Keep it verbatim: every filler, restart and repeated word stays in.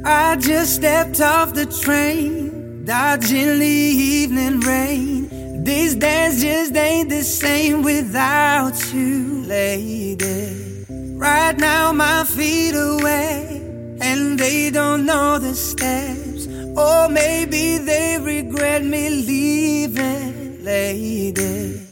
I just stepped off the train, dodging the evening rain. These days just ain't the same without you, lady. Right now my feet are wet, and they don't know the steps. Or maybe they regret me leaving, lady.